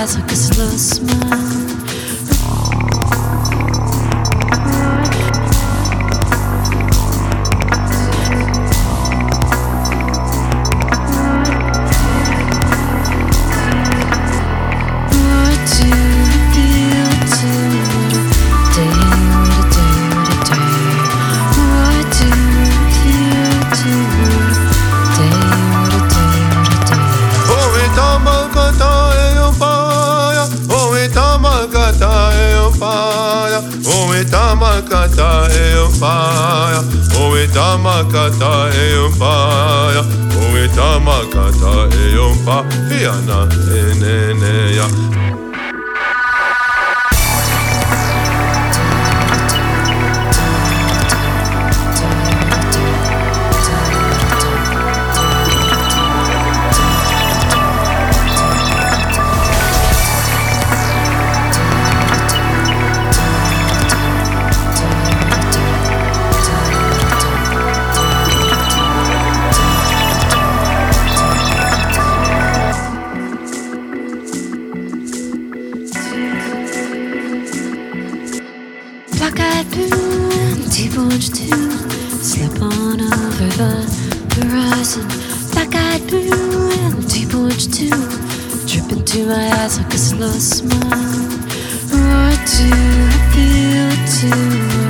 eyes like a slow smile. Tamakata e on fire, oh it tamakata e on fire, oh it tamakata e on fire, na ne ne ya. Black-eyed blue and deep orange too. Slip on over the horizon. Black-eyed blue and deep orange too. Drip into my eyes like a slow smile. What do I feel too?